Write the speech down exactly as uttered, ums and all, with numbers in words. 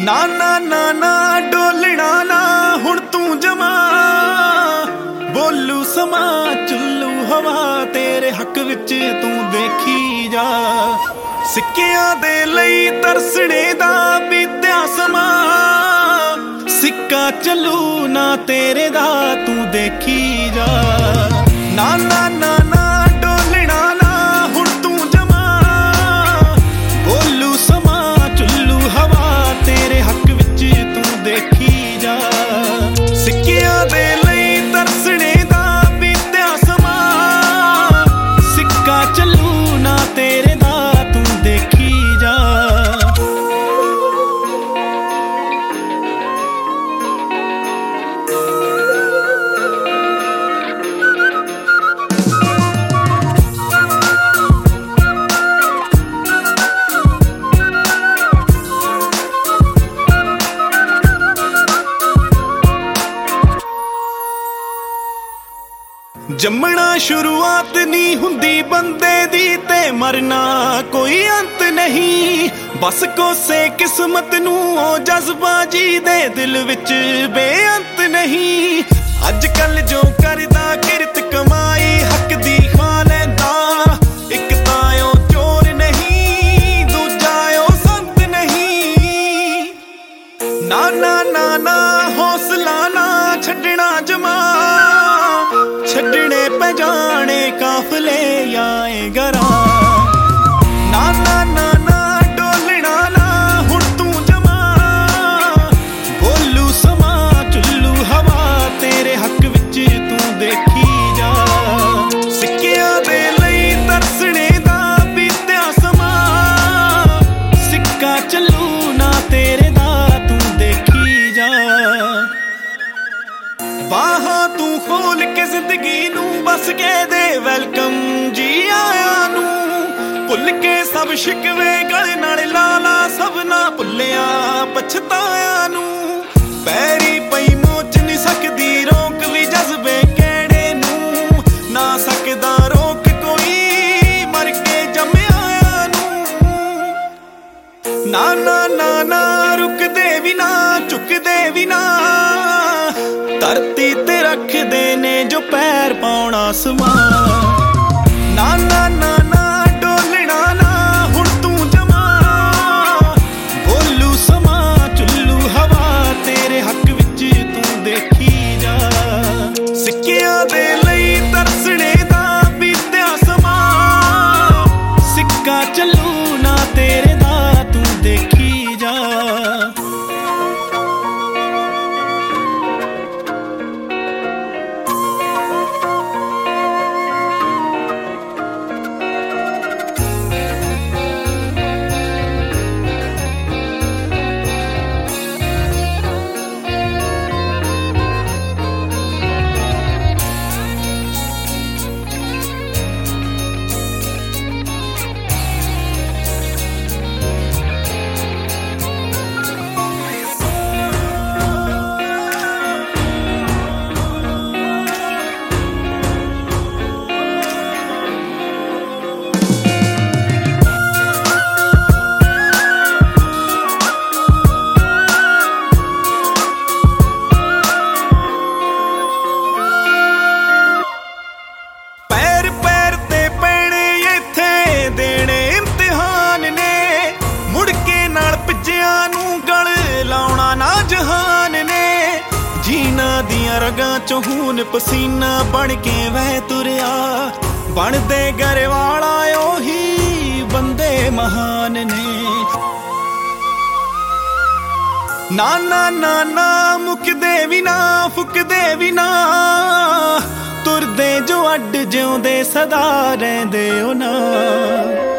ना ना ना ना डोलना ना हुण तू जमा बोलू समा चुल्लू हवा तेरे हक विच तू देखी जा सिक्कियां दे लई तरसणे दा बीत्या समा सिक्का चलू ना तेरे दा तू देखी जा ना ना ना ना डोलना ना हुण तू जमा बोलू समा चुल्लू हवा तेरे हक विच तू देखी जा सिक्कियां दे लई तरसणे दा बीत्या समा सिक्का चलू ना तेरे दा तू देखी जा जम्मना शुरुआत नहीं हुंदी बंदे दी ते मरना कोई अंत नहीं बस कोसे किस्मत नू ओ जज्बा जी दे दिल विच बेअंत नहीं अजकल जो करदा किरत कमाई हक दी खा लैंदा इक तायो चोर नहीं दूजा ओ संत नहीं ना ना ना ना हौसला ना छड्डना जमा छड्डने पे जाने काफले आए गरा ना ना ना ना डोलना ना हुण तू जमा बोलू समा चुल्लू हवा तेरे हक विच तू देखी जा सिक्कियां दे लई तरसणे दा बीत्या समा सिक्का चलू ना तेरे दा तू देखी जा बाहां तू खोल के जिंदगी नू बस के दे वेलकम जी आया नू भुल के सब शिकवे गल नाल लाला सब ना भुलिया पछताया नू पैरी पई मोच नहीं सकदी रोक भी जज्बे कहने नू ना सकदा रोक कोई मर के जम्मिया नू ना ना ना ना रुक दे भी ना चुक दे भी ना धरती ते रख देने जो पैर पाउणा समा ना ना ना ना डोलना ना हुण तू जमा बोलू समा चुल्लू हवा तेरे हक विच तू देखी जा सिक्कियां दे लई तरसणे दा बीत्या समा सिक्का चलू ना तेरे दा तू देखी जा रगां चों खून पसीना बन के वह तुरिया बनदे घर वाला ओही बंदे महान ने ना ना ना ना मुकदे भी ना फुकदे भी ना तुरदे जो अड्ड जिउंदे सदा रहिंदे ओ ना